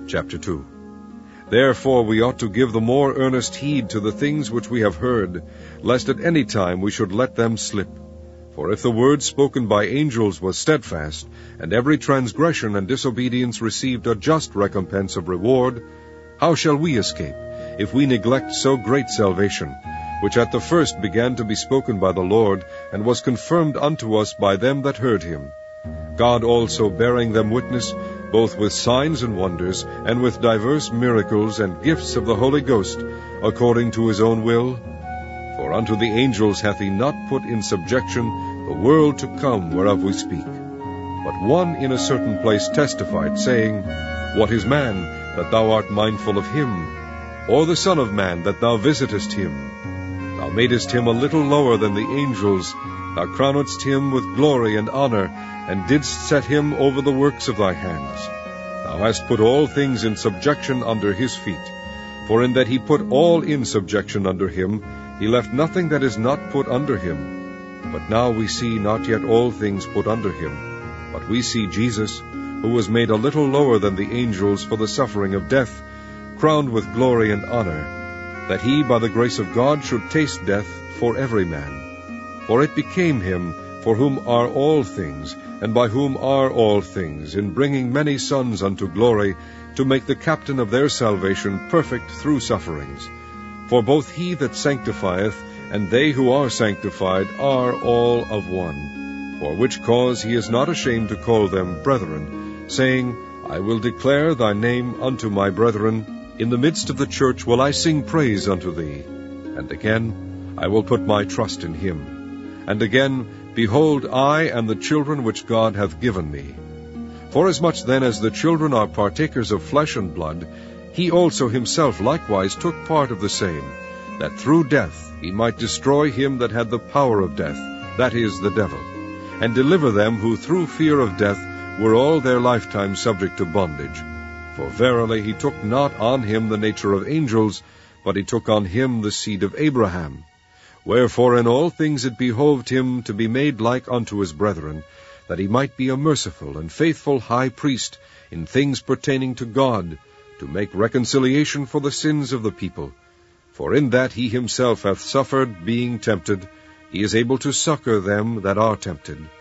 Chapter 2. Therefore we ought to give the more earnest heed to the things which we have heard, lest at any time we should let them slip. For if the word spoken by angels was steadfast, and every transgression and disobedience received a just recompense of reward, how shall we escape, if we neglect so great salvation, which at the first began to be spoken by the Lord, and was confirmed unto us by them that heard him? God also bearing them witness, both with signs and wonders, and with divers miracles and gifts of the Holy Ghost, according to his own will? For unto the angels hath he not put in subjection the world to come whereof we speak. But one in a certain place testified, saying, What is man, that thou art mindful of him? Or the Son of man, that thou visitest him? Thou madest him a little lower than the angels, thou crownedst him with glory and honor, and didst set him over the works of thy hands. Thou hast put all things in subjection under his feet. For in that he put all in subjection under him, he left nothing that is not put under him. But now we see not yet all things put under him. But we see Jesus, who was made a little lower than the angels for the suffering of death, crowned with glory and honor, that he by the grace of God should taste death for every man. For it became him, for whom are all things, and by whom are all things, in bringing many sons unto glory, to make the captain of their salvation perfect through sufferings. For both he that sanctifieth, and they who are sanctified, are all of one. For which cause he is not ashamed to call them brethren, saying, I will declare thy name unto my brethren. In the midst of the church will I sing praise unto thee. And again, I will put my trust in him. And again, behold, I and the children which God hath given me. Forasmuch then as the children are partakers of flesh and blood, he also himself likewise took part of the same, that through death he might destroy him that had the power of death, that is, the devil, and deliver them who through fear of death were all their lifetime subject to bondage. For verily he took not on him the nature of angels, but he took on him the seed of Abraham. Wherefore in all things it behoved him to be made like unto his brethren, that he might be a merciful and faithful high priest in things pertaining to God, to make reconciliation for the sins of the people. For in that he himself hath suffered, being tempted, he is able to succor them that are tempted.